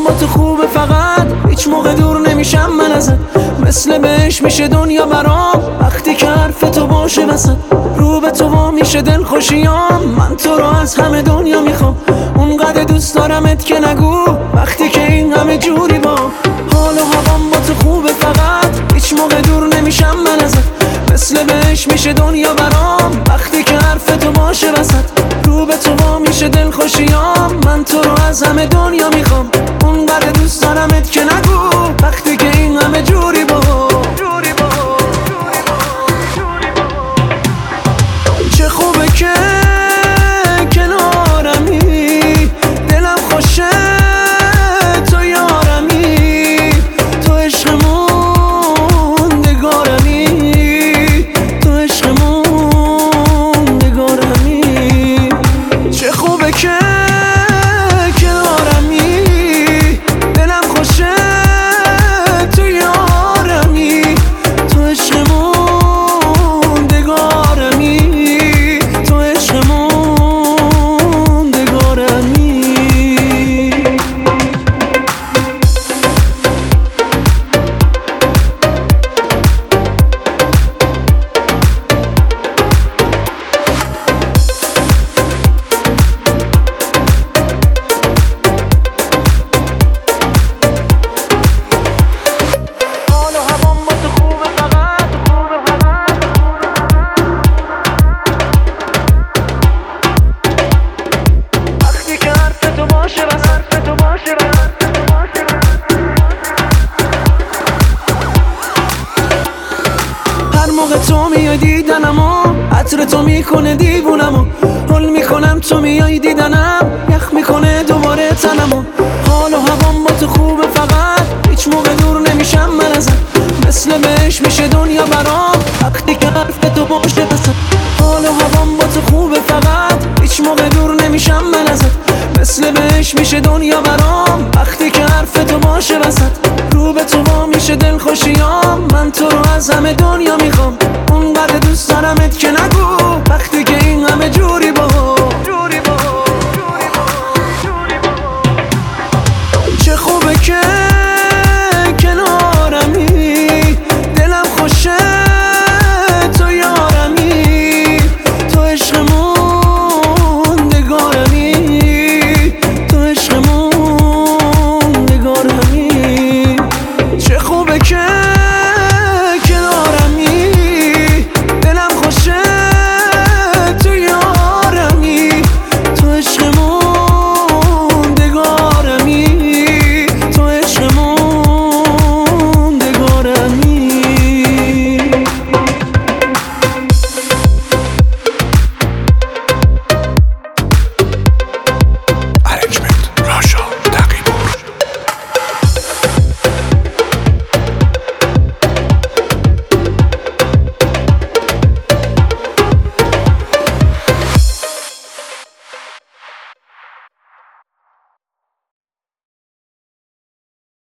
هوام با تو خوبه، فقط هیچ موقع دور نمیشم من ازت. مثل بهش میشه دنیا برام وقتی که حرف تو باشه وسط. رو به تو وا میشه دل خوشیام، من تو رو از همه دنیا میخوام. اونقدر دوست دارمت که نگو وقتی که این همه جوری با. حال و هوام با تو خوبه، فقط هیچ موقع دور نمیشم من ازت. مثل بهش میشه دنیا برام وقتی که حرف تو باشه وسط. رو به تو وا میشه دل خوشیام، من تو رو از همه دنیا میخوام. اونقدر دوست دارمت که نگو وقتی که این همه جوری با. چه خوبه که کنارمی، دلم خوشه تو یارمی. تو عشقمون نگارمی، تو عشقمون نگارمی. چه خوبه که کنارمی، دلم خوشه تو یارمی. تو عشقمون نگارمی، تو عشقمون نگارمی. هر موقع تو میای دیدنمو، عطر تو میکنه دیوونمو. حل میکنم تو میای دیدنم، یخ میکنه دوباره تنمو. حال و هوام با تو خوبه، فقط هیچ موقع دور نمیشم من ازت. مثل بهش میشه دنیا برام وقتی که حرف تو باشه وسط. حال و هوام با تو خوبه، فقط هیچ موقع دور نمیشم من ازت. مثل بهش میشه دنیا برام وقتی که حرف تو باشه وسط. رو به تو وا میشه دل خوشیام، من تو رو از همه دنیا میخوام. اونقدر دوست دارمت که نگو وقتی که این همه